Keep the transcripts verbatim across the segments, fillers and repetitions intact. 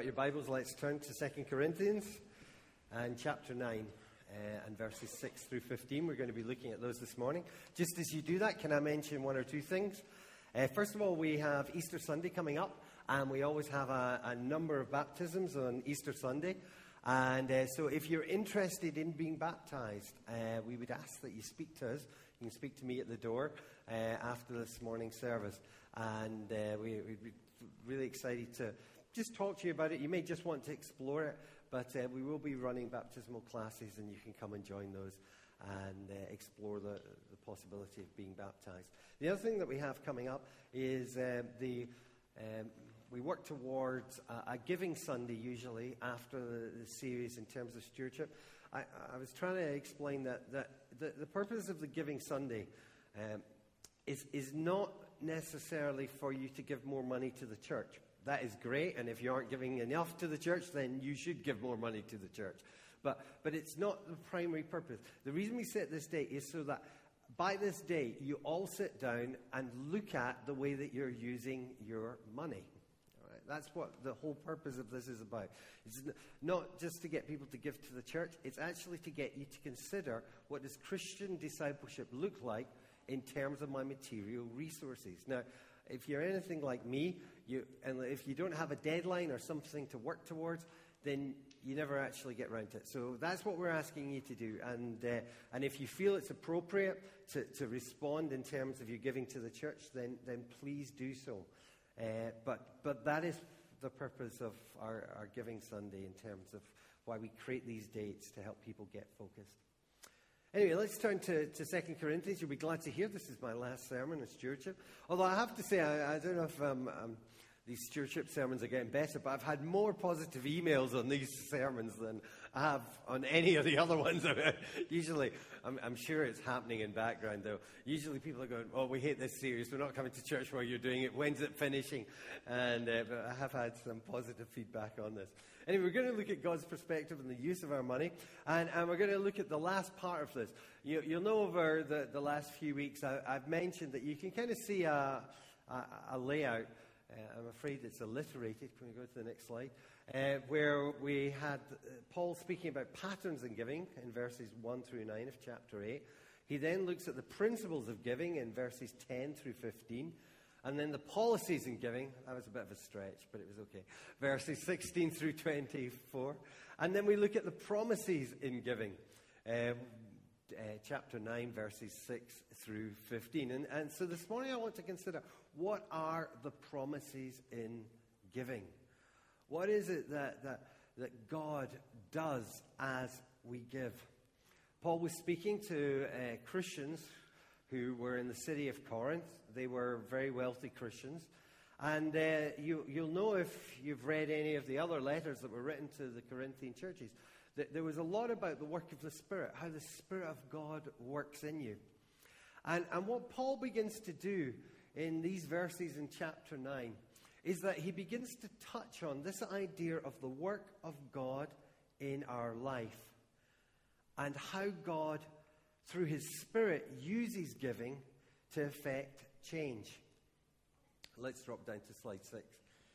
got your Bibles, let's turn to Second Corinthians and chapter nine uh, and verses six through fifteen. We're going to be looking at those this morning. Just as you do that, can I mention one or two things? Uh, first of all, we have Easter Sunday coming up, and we always have a, a number of baptisms on Easter Sunday. And uh, so if you're interested in being baptized, uh, we would ask that you speak to us. You can speak to me at the door uh, after this morning's service. And uh, we, we'd be really excited to just talk to you about it. You may just want to explore it, but uh, we will be running baptismal classes, and you can come and join those and uh, explore the, the possibility of being baptized. The other thing that we have coming up is uh, the... Um, We work towards a, a giving Sunday usually after the, the series in terms of stewardship. I, I was trying to explain that, that the, the purpose of the giving Sunday um, is, is not necessarily for you to give more money to the church. That is great, and if you aren't giving enough to the church, then you should give more money to the church. But, but it's not the primary purpose. The reason we set this day is so that by this day, you all sit down and look at the way that you're using your money. That's what the whole purpose of this is about. It's not just to get people to give to the church. It's actually to get you to consider, what does Christian discipleship look like in terms of my material resources? Now, if you're anything like me, you, and if you don't have a deadline or something to work towards, then you never actually get around to it. So that's what we're asking you to do. And uh, and if you feel it's appropriate to, to respond in terms of your giving to the church, then, then please do so. Uh, but but that is the purpose of our, our Giving Sunday in terms of why we create these dates to help people get focused. Anyway, let's turn to, to Second Corinthians. You'll be glad to hear this is my last sermon on stewardship. Although I have to say, I, I don't know if um, um, these stewardship sermons are getting better, but I've had more positive emails on these sermons than I have on any of the other ones. Usually, I'm, I'm sure it's happening in background, though. Usually people are going, oh, we hate this series. We're not coming to church while you're doing it. When's it finishing? And uh, but I have had some positive feedback on this. Anyway, we're going to look at God's perspective on the use of our money. And, and we're going to look at the last part of this. You, you'll know over the, the last few weeks, I, I've mentioned that you can kind of see a, a, a layout. Uh, I'm afraid it's alliterated. Can we go to the next slide? Uh, where we had uh, Paul speaking about patterns in giving in verses one through nine of chapter eight. He then looks at the principles of giving in verses ten through fifteen. And then the policies in giving. That was a bit of a stretch, but it was okay. Verses sixteen through twenty-four. And then we look at the promises in giving. Uh, Uh, chapter nine, verses six through fifteen. And, and so this morning I want to consider, what are the promises in giving? What is it that, that, that God does as we give? Paul was speaking to uh, Christians who were in the city of Corinth. They were very wealthy Christians. And uh, you, you'll know if you've read any of the other letters that were written to the Corinthian churches, there was a lot about the work of the Spirit, how the Spirit of God works in you. And, and what Paul begins to do in these verses in chapter nine is that he begins to touch on this idea of the work of God in our life and how God, through his Spirit, uses giving to effect change. Let's drop down to slide six.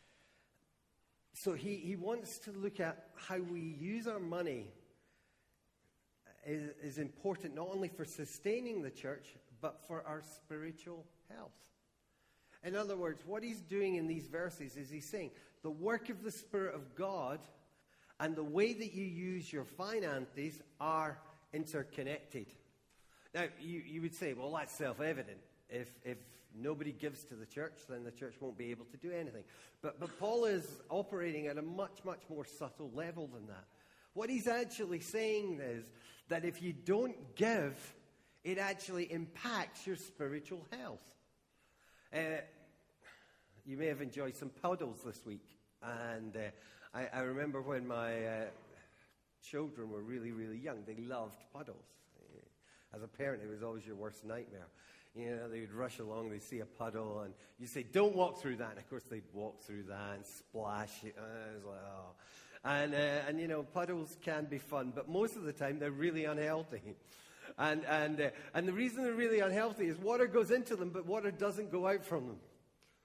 So he, he wants to look at how we use our money is, is important not only for sustaining the church, but for our spiritual health. In other words, what he's doing in these verses is he's saying the work of the Spirit of God and the way that you use your finances are interconnected. Now, you, you would say, well, that's self-evident. If, if nobody gives to the church, then the church won't be able to do anything. But, but Paul is operating at a much, much more subtle level than that. What he's actually saying is that if you don't give, it actually impacts your spiritual health. Uh, you may have enjoyed some puddles this week. And uh, I, I remember when my uh, children were really, really young, they loved puddles. As a parent, it was always your worst nightmare. You know, they would rush along, they'd see a puddle, and you'd say, don't walk through that. And, of course, they'd walk through that and splash it. And I was like, oh. And, uh, and, you know, puddles can be fun, but most of the time they're really unhealthy. And, and, uh, and the reason they're really unhealthy is water goes into them, but water doesn't go out from them.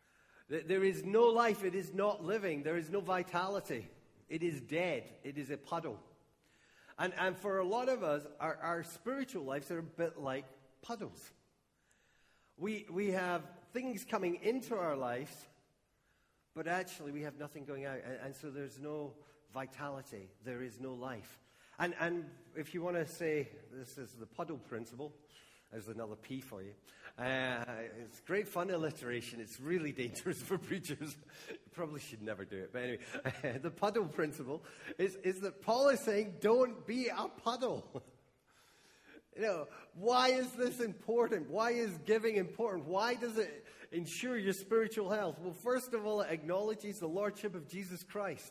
There is no life. It is not living. There is no vitality. It is dead. It is a puddle. And, and for a lot of us, our, our spiritual lives are a bit like puddles. We, we have things coming into our lives, but actually we have nothing going out. And, and so there's no vitality. There is no life. And, and if you want to say this is the puddle principle, there's another P for you. Uh, it's great fun alliteration. It's really dangerous for preachers. You probably should never do it. But anyway, the puddle principle is, is that Paul is saying, don't be a puddle. You know, why is this important? Why is giving important? Why does it ensure your spiritual health? Well, first of all, it acknowledges the lordship of Jesus Christ.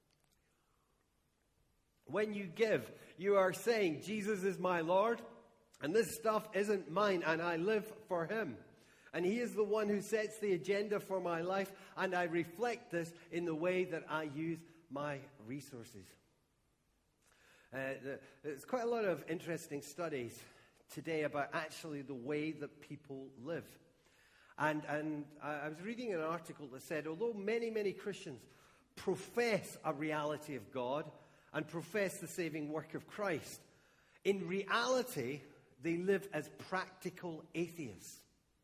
When you give, you are saying, Jesus is my Lord, and this stuff isn't mine, and I live for him. And he is the one who sets the agenda for my life, and I reflect this in the way that I use my resources. Uh, the, there's quite a lot of interesting studies today about actually the way that people live. And, and I, I was reading an article that said, although many, many Christians profess a reality of God and profess the saving work of Christ, in reality, they live as practical atheists.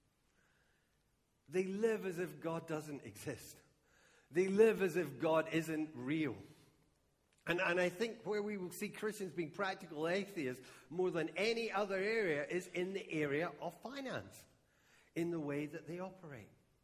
They live as if God doesn't exist. They live as if God isn't real. And, and I think where we will see Christians being practical atheists more than any other area is in the area of finance, in the way that they operate.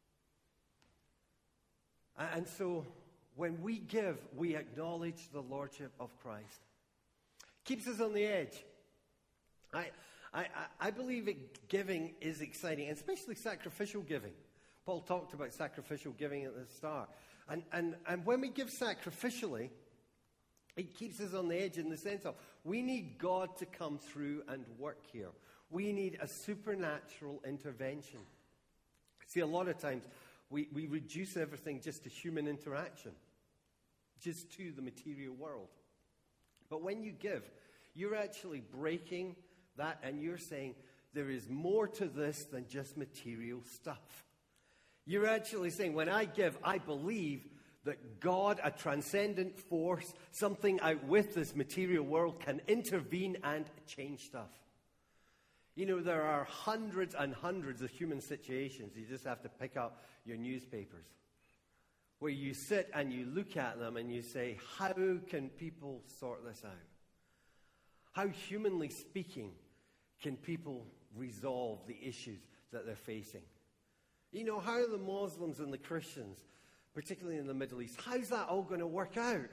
And so when we give, we acknowledge the lordship of Christ. Keeps us on the edge. I, I, I believe that giving is exciting, and especially sacrificial giving. Paul talked about sacrificial giving at the start. And, and, and when we give sacrificially, it keeps us on the edge in the sense of we need God to come through and work here. We need a supernatural intervention. See, a lot of times we, we reduce everything just to human interaction, just to the material world. But when you give, you're actually breaking that and you're saying there is more to this than just material stuff. You're actually saying, when I give, I believe that God, a transcendent force, something out with this material world, can intervene and change stuff. You know, there are hundreds and hundreds of human situations. You just have to pick up your newspapers, where you sit and you look at them and you say, how can people sort this out? How, humanly speaking, can people resolve the issues that they're facing? You know, how are the Muslims and the Christians, particularly in the Middle East, how's that all going to work out?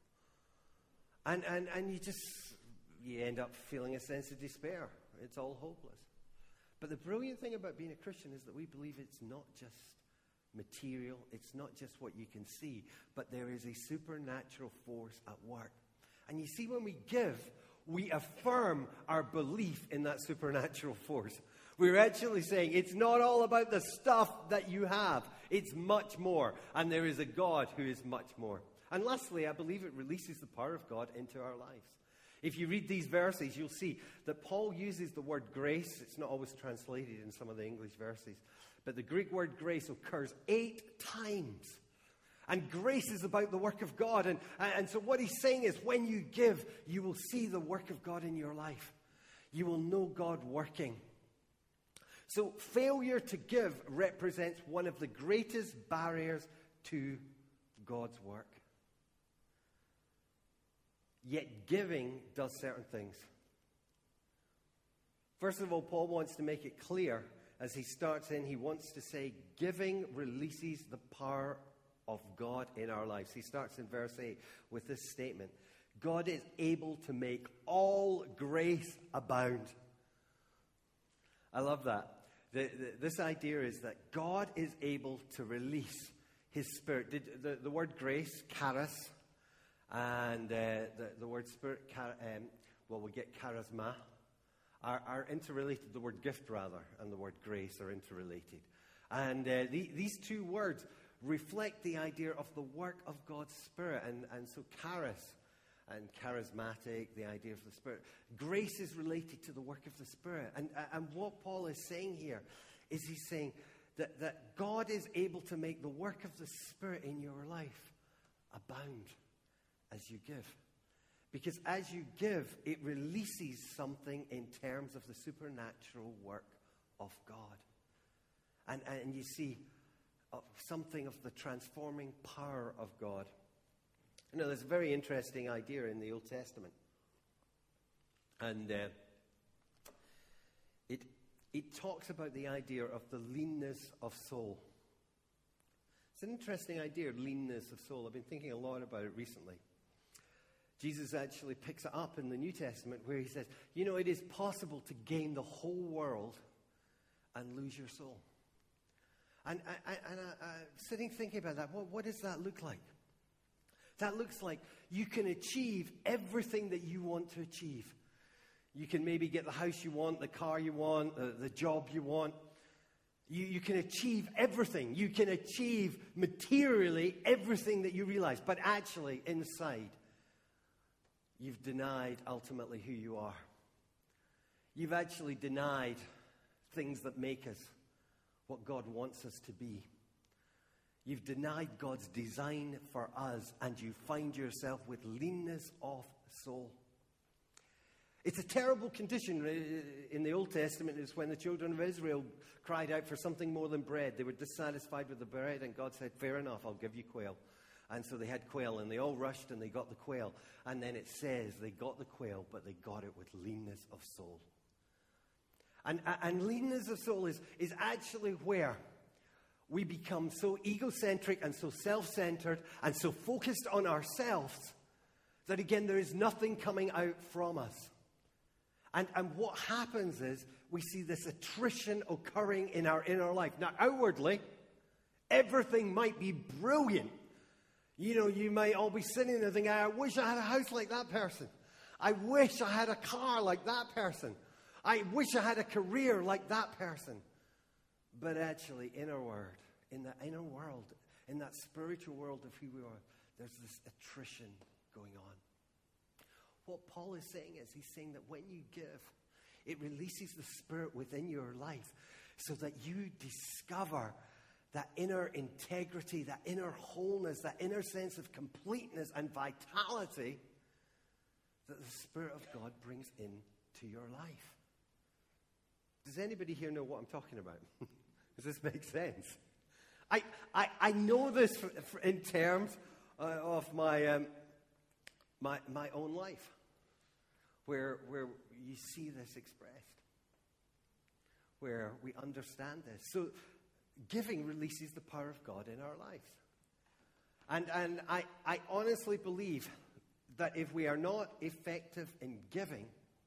And, and, and you just, you end up feeling a sense of despair. It's all hopeless. But the brilliant thing about being a Christian is that we believe it's not just material, it's not just what you can see, but there is a supernatural force at work. And you see, when we give, we affirm our belief in that supernatural force. We're actually saying it's not all about the stuff that you have. It's much more. And there is a God who is much more. And lastly, I believe it releases the power of God into our lives. If you read these verses, you'll see that Paul uses the word grace. It's not always translated in some of the English verses. But the Greek word grace occurs eight times. And grace is about the work of God. And, and so what he's saying is, when you give, you will see the work of God in your life. You will know God working. So failure to give represents one of the greatest barriers to God's work. Yet giving does certain things. First of all, Paul wants to make it clear as he starts in, he wants to say giving releases the power of God in our lives. He starts in verse eight with this statement: God is able to make all grace abound. I love that. The, the, this idea is that God is able to release his Spirit. The, the, the word grace, charis, and uh, the, the word Spirit, char, um, well, we get charisma, are, are interrelated. The word gift, rather, and the word grace are interrelated. And uh, the, these two words reflect the idea of the work of God's Spirit. And, and so charis and charismatic, the idea of the Spirit. Grace is related to the work of the Spirit. And, and what Paul is saying here is he's saying that, that God is able to make the work of the Spirit in your life abound as you give. Because as you give, it releases something in terms of the supernatural work of God. And, and you see uh, something of the transforming power of God. You know, there's a very interesting idea in the Old Testament. And uh, it, it talks about the idea of the leanness of soul. It's an interesting idea, leanness of soul. I've been thinking a lot about it recently. Jesus actually picks it up in the New Testament where he says, you know, it is possible to gain the whole world and lose your soul. And, I, I, and I, I'm sitting thinking about that. What, what does that look like? That looks like you can achieve everything that you want to achieve. You can maybe get the house you want, the car you want, the, the job you want. You, you can achieve everything. You can achieve materially everything that you realize. But actually, inside, you've denied ultimately who you are. You've actually denied things that make us what God wants us to be. You've denied God's design for us, and you find yourself with leanness of soul. It's a terrible condition. In the Old Testament, it's when the children of Israel cried out for something more than bread. They were dissatisfied with the bread, and God said, fair enough, I'll give you quail. And so they had quail, and they all rushed, and they got the quail. And then it says they got the quail, but they got it with leanness of soul. And, and leanness of soul is, is actually where we become so egocentric and so self-centered and so focused on ourselves that, again, there is nothing coming out from us. And, and what happens is we see this attrition occurring in our inner life. Now, outwardly, everything might be brilliant. You know, you might all be sitting there thinking, I wish I had a house like that person. I wish I had a car like that person. I wish I had a career like that person. But actually, inner word, in the inner world, in that spiritual world of who we are, there's this attrition going on. What Paul is saying is, he's saying that when you give, it releases the Spirit within your life so that you discover that inner integrity, that inner wholeness, that inner sense of completeness and vitality that the Spirit of God brings into your life. Does anybody here know what I'm talking about? Does this make sense? I, I, I know this for, for in terms uh, of my, um, my, my own life, where, where you see this expressed, where we understand this. So giving releases the power of God in our lives. And, and I, I honestly believe that if we are not effective in giving,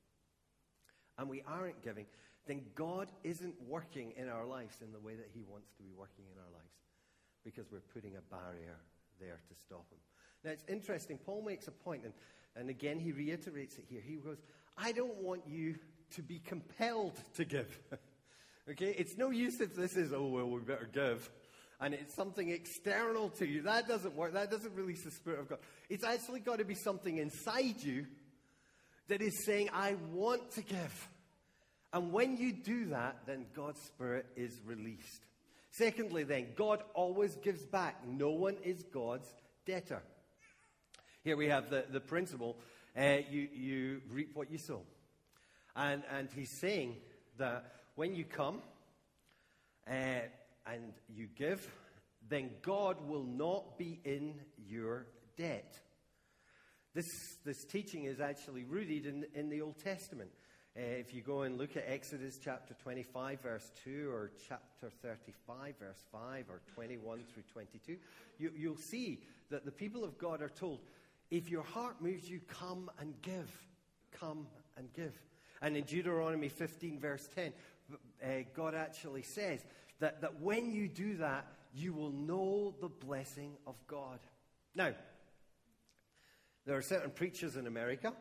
and we aren't giving, then God isn't working in our lives in the way that he wants to be working in our lives, because we're putting a barrier there to stop him. Now, it's interesting. Paul makes a point, and, and again, he reiterates it here. He goes, I don't want you to be compelled to give. Okay? It's no use if this is, oh, well, we better give, and it's something external to you. That doesn't work. That doesn't release the Spirit of God. It's actually got to be something inside you that is saying, I want to give. And when you do that, then God's Spirit is released. Secondly, then, God always gives back. No one is God's debtor. Here we have the, the principle, uh, you, you reap what you sow. And, and he's saying that when you come uh, and you give, then God will not be in your debt. This, this teaching is actually rooted in, in the Old Testament. Uh, if you go and look at Exodus chapter twenty-five, verse two, or chapter thirty-five, verse five, or twenty-one through twenty-two, you, you'll see that the people of God are told, if your heart moves you, come and give. Come and give. And in Deuteronomy fifteen, verse ten, uh, God actually says that, that when you do that, you will know the blessing of God. Now, there are certain preachers in America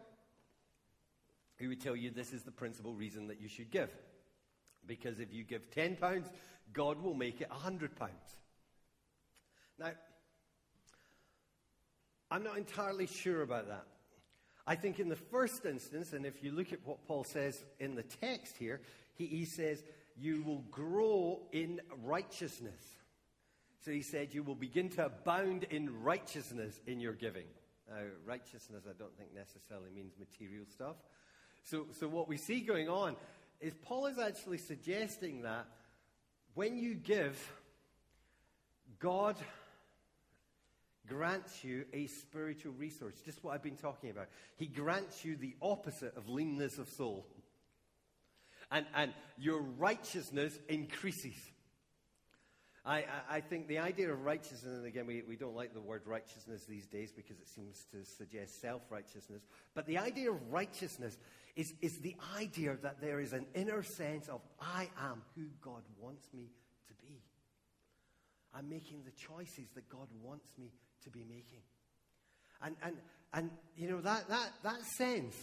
who would tell you this is the principal reason that you should give. Because if you give ten pounds, God will make it one hundred pounds. Now, I'm not entirely sure about that. I think in the first instance, and if you look at what Paul says in the text here, he, he says, you will grow in righteousness. So he said, you will begin to abound in righteousness in your giving. Now, righteousness I don't think necessarily means material stuff. So, so what we see going on is Paul is actually suggesting that when you give, God grants you a spiritual resource. Just what I've been talking about. He grants you the opposite of leanness of soul. And, and your righteousness increases. I, I, I think the idea of righteousness, and again, we, we don't like the word righteousness these days because it seems to suggest self-righteousness. But the idea of righteousness is, is the idea that there is an inner sense of, I am who God wants me to be. I'm making the choices that God wants me to be making. And, and, and you know, that, that, that sense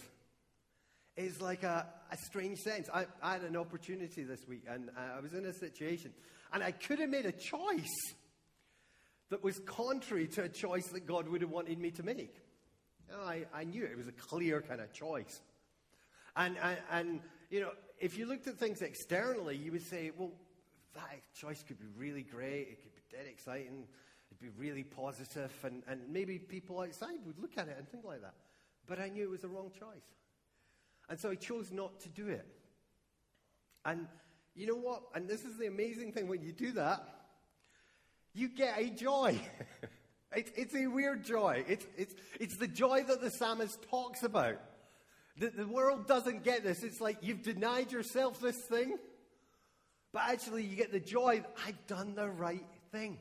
is like a, a strange sense. I, I had an opportunity this week, and I was in a situation, and I could have made a choice that was contrary to a choice that God would have wanted me to make. You know, I, I knew it. It was a clear kind of choice. And, and, and, you know, if you looked at things externally, you would say, well, that choice could be really great. It could be dead exciting. It'd be really positive, and, and maybe people outside would look at it and think like that. But I knew it was the wrong choice. And so I chose not to do it. And you know what? And this is the amazing thing. When you do that, you get a joy. it's, it's a weird joy. It's, it's, it's the joy that the psalmist talks about. The, the world doesn't get this. It's like you've denied yourself this thing, but actually you get the joy that I've done the right thing.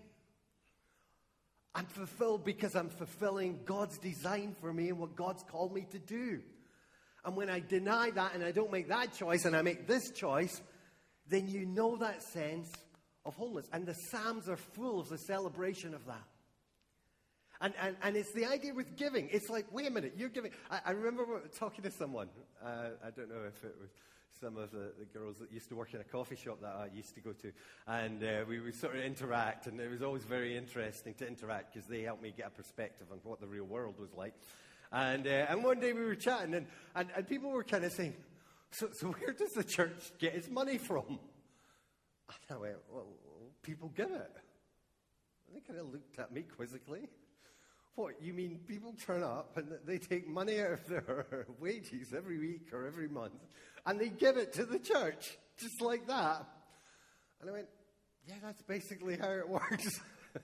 I'm fulfilled because I'm fulfilling God's design for me and what God's called me to do. And when I deny that and I don't make that choice and I make this choice, then you know that sense of wholeness. And the Psalms are full of the celebration of that. And, and, and it's the idea with giving. It's like, wait a minute, you're giving. I, I remember talking to someone. Uh, I don't know if it was some of the, the girls that used to work in a coffee shop that I used to go to. And uh, we would sort of interact. And it was always very interesting to interact because they helped me get a perspective on what the real world was like. And uh, and one day we were chatting, and, and, and people were kind of saying, so, so where does the church get its money from? And I went, well, people give it. And they kind of looked at me quizzically. What, you mean people turn up and they take money out of their wages every week or every month, and they give it to the church, just like that? And I went, yeah, that's basically how it works.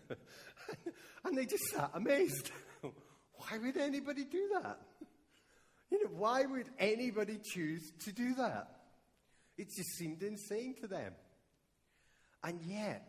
And they just sat amazed. Why would anybody do that? You know, why would anybody choose to do that? It just seemed insane to them. And yet,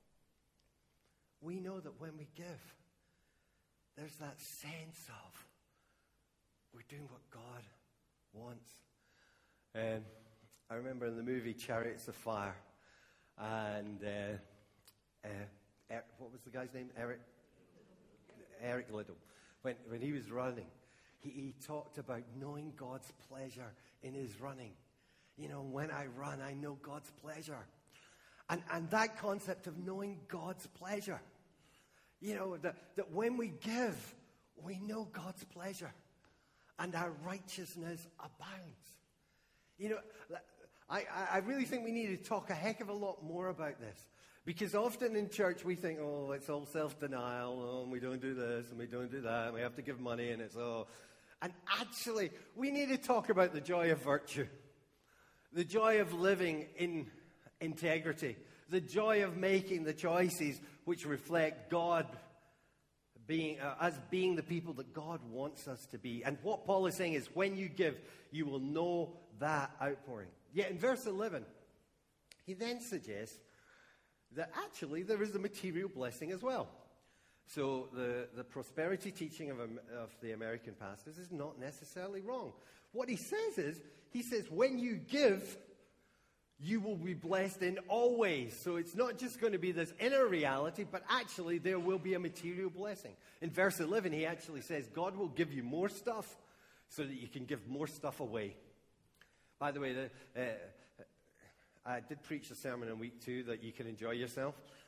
we know that when we give, there's that sense of we're doing what God wants. Um, I remember in the movie Chariots of Fire, and uh, uh, er, what was the guy's name? Eric? Eric Liddell. When, when he was running, he, he talked about knowing God's pleasure in his running. You know, when I run, I know God's pleasure. And, and that concept of knowing God's pleasure, you know, that, that when we give, we know God's pleasure. And our righteousness abounds. You know, I, I really think we need to talk a heck of a lot more about this. Because often in church we think, oh, it's all self-denial, oh, and we don't do this, and we don't do that, and we have to give money, and it's all... And actually, we need to talk about the joy of virtue. The joy of living in integrity. The joy of making the choices which reflect God being, uh, us being the people that God wants us to be. And what Paul is saying is, when you give, you will know that outpouring. Yet in verse eleven, he then suggests that actually there is a material blessing as well. So the, the prosperity teaching of, of the American pastors is not necessarily wrong. What he says is, he says, when you give, you will be blessed in all ways. So it's not just going to be this inner reality, but actually there will be a material blessing. In verse eleven, he actually says, God will give you more stuff so that you can give more stuff away. By the way, the... Uh, I did preach a sermon in week two that you can enjoy yourself.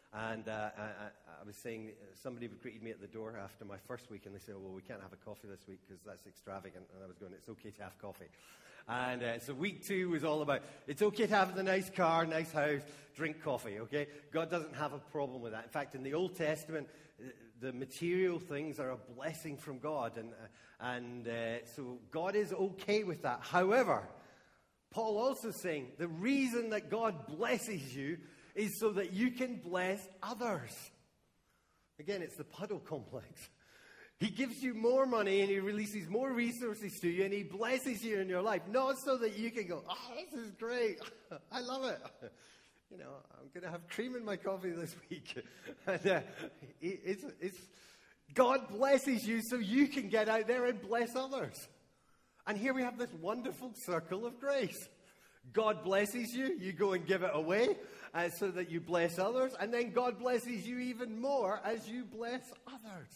And uh, I, I was saying, somebody greeted me at the door after my first week, and they said, well, we can't have a coffee this week because that's extravagant. And I was going, it's okay to have coffee. And uh, so week two was all about, it's okay to have the nice car, nice house, drink coffee, okay? God doesn't have a problem with that. In fact, in the Old Testament, the material things are a blessing from God. And, uh, and uh, so God is okay with that. However, Paul also saying, the reason that God blesses you is so that you can bless others. Again, it's the puddle complex. He gives you more money and he releases more resources to you and he blesses you in your life. Not so that you can go, oh, this is great. I love it. You know, I'm going to have cream in my coffee this week. and, uh, it, it's, it's, God blesses you so you can get out there and bless others. And here we have this wonderful circle of grace. God blesses you, you go and give it away uh, so that you bless others. And then God blesses you even more as you bless others.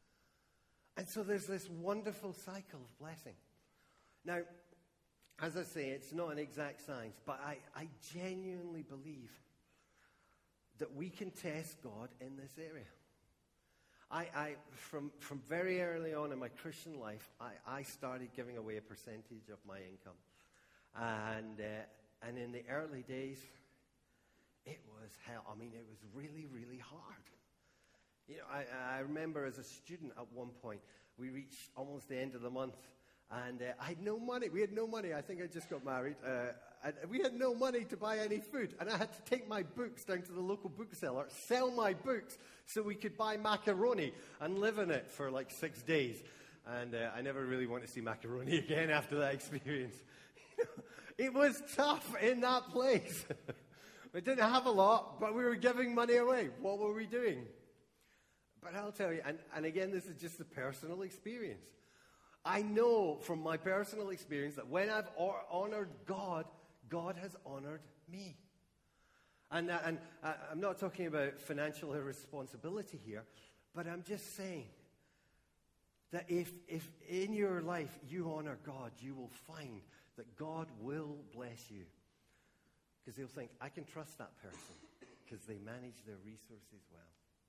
And so there's this wonderful cycle of blessing. Now, as I say, it's not an exact science, but I, I genuinely believe that we can test God in this area. I, I from, from very early on in my Christian life, I, I started giving away a percentage of my income. And, uh, and in the early days, it was hell. I mean, it was really, really hard. You know, I, I remember as a student at one point, we reached almost the end of the month, and uh, I had no money. We had no money. I think I just got married. Uh, and we had no money to buy any food, and I had to take my books down to the local bookseller, sell my books, so we could buy macaroni and live in it for like six days. And uh, I never really want to see macaroni again after that experience. It was tough in that place. We didn't have a lot, but we were giving money away. What were we doing? But I'll tell you, and, and again, this is just a personal experience. I know from my personal experience that when I've or- honored God, God has honored me. And, uh, and uh, I'm not talking about financial irresponsibility here, but I'm just saying that if, if in your life you honor God, you will find that God will bless you. Because he'll think, I can trust that person because they manage their resources well.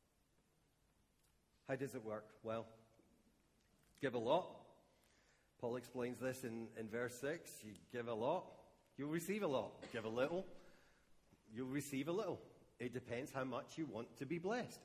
How does it work? Well, give a lot. Paul explains this in, in verse six. You give a lot, you'll receive a lot. Give a little, you'll receive a little. It depends how much you want to be blessed.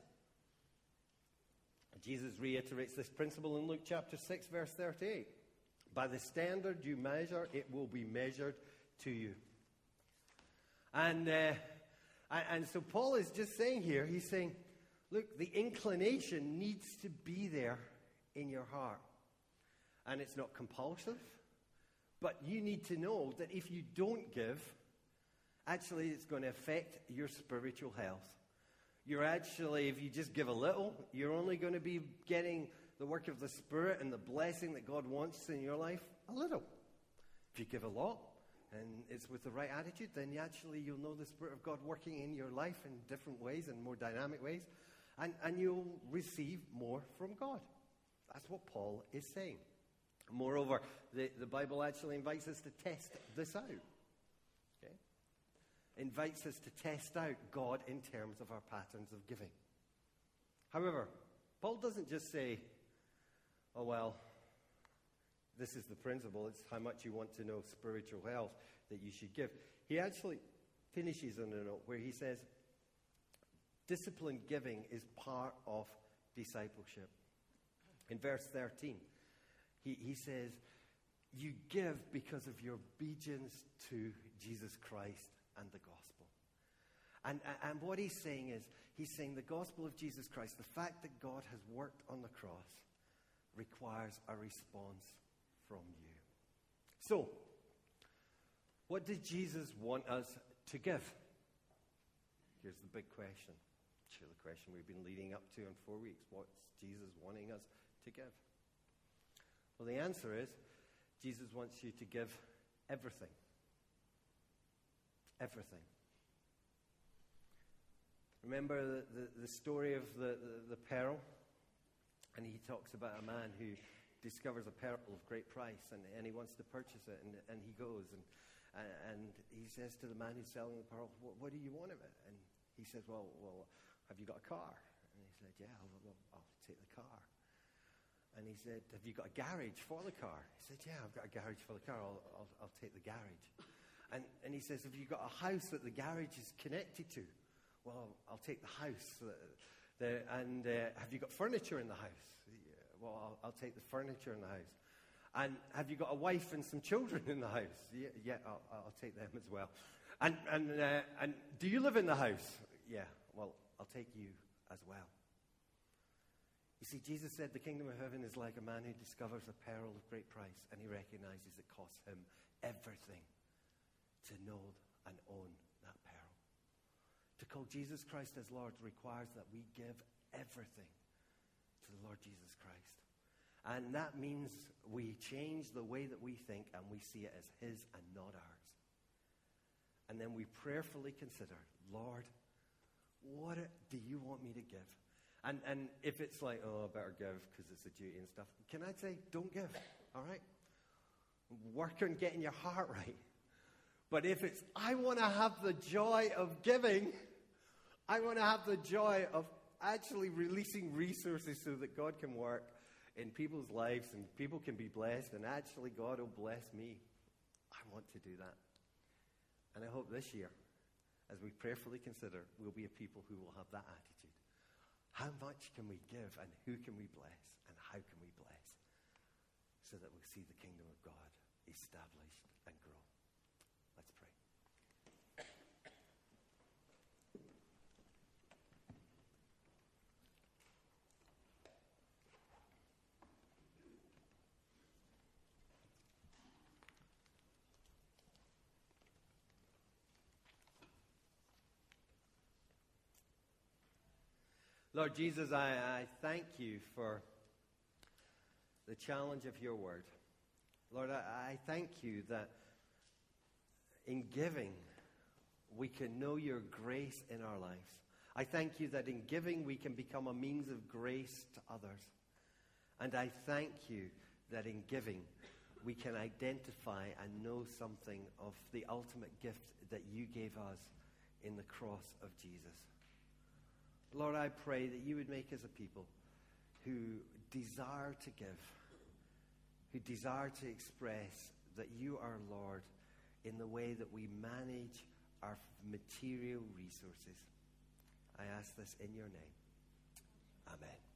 Jesus reiterates this principle in Luke chapter six, verse thirty-eight. By the standard you measure, it will be measured to you. And, uh, and so Paul is just saying here, he's saying, look, the inclination needs to be there in your heart. And it's not compulsive, but you need to know that if you don't give, actually it's going to affect your spiritual health. You're actually, if you just give a little, you're only going to be getting the work of the Spirit and the blessing that God wants in your life a little. If you give a lot, and it's with the right attitude, then you actually you'll know the Spirit of God working in your life in different ways and more dynamic ways, and, and you'll receive more from God. That's what Paul is saying. Moreover, the, the Bible actually invites us to test this out. Okay? Invites us to test out God in terms of our patterns of giving. However, Paul doesn't just say, oh, well, this is the principle. It's how much you want to know spiritual health that you should give. He actually finishes on a note where he says, disciplined giving is part of discipleship. In verse thirteen, he, he says, you give because of your obedience to Jesus Christ and the gospel. And, and what he's saying is, he's saying the gospel of Jesus Christ, the fact that God has worked on the cross, requires a response from you. So, what did Jesus want us to give? Here's the big question. Sure, the question we've been leading up to in four weeks. What's Jesus wanting us to give? Well, the answer is, Jesus wants you to give everything. Everything. Remember the, the, the story of the, the, the pearl? And he talks about a man who discovers a pearl of great price, and, and he wants to purchase it, and, and he goes, and, and he says to the man who's selling the pearl, what, what do you want of it? And he says, well, well, have you got a car? And he said, yeah, I'll, I'll, I'll take the car. And he said, have you got a garage for the car? He said, yeah, I've got a garage for the car. I'll, I'll, I'll take the garage. And, and he says, have you got a house that the garage is connected to? Well, I'll, I'll take the house. The, the, and uh, have you got furniture in the house? Yeah, well, I'll, I'll take the furniture in the house. And have you got a wife and some children in the house? Yeah, yeah I'll, I'll take them as well. And, and, uh, and do you live in the house? Yeah, well, I'll take you as well. You see, Jesus said the kingdom of heaven is like a man who discovers a pearl of great price, and he recognizes it costs him everything to know and own that pearl. To call Jesus Christ as Lord requires that we give everything to the Lord Jesus Christ. And that means we change the way that we think and we see it as his and not ours. And then we prayerfully consider, Lord, what do you want me to give? And and if it's like, oh, I better give because it's a duty and stuff, can I say, don't give, all right? Work on getting your heart right. But if it's, I want to have the joy of giving, I want to have the joy of actually releasing resources so that God can work in people's lives and people can be blessed and actually God will bless me. I want to do that. And I hope this year, as we prayerfully consider, we'll be a people who will have that attitude. How much can we give and who can we bless and how can we bless so that we'll see the kingdom of God established and grow? Let's pray. Lord Jesus, I, I thank you for the challenge of your word. Lord, I, I thank you that in giving, we can know your grace in our lives. I thank you that in giving, we can become a means of grace to others. And I thank you that in giving, we can identify and know something of the ultimate gift that you gave us in the cross of Jesus. Lord, I pray that you would make us a people who desire to give, who desire to express that you are Lord in the way that we manage our material resources. I ask this in your name. Amen.